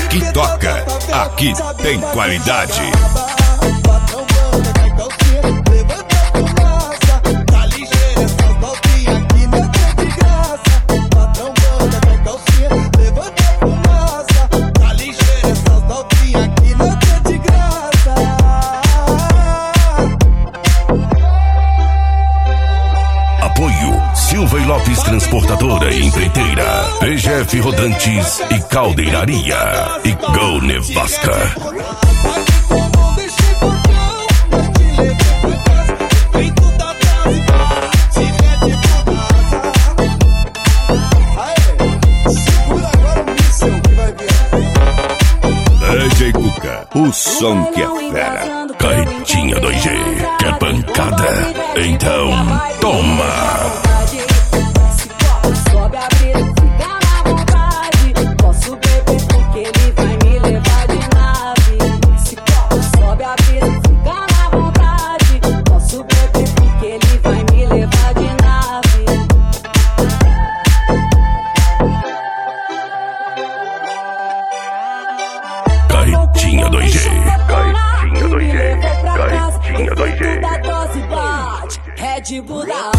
Aqui toca, aqui tem qualidade. Silva e Lopes Transportadora e Empreiteira, PGF Rodrantes e Caldeiraria e Go Nevasca. DJ Cuca, o som que é fera. Carretinha 2G, quer pancada? Então toma! Carretinha 2G, Carretinha 2G, Carretinha 2G. Red Bull da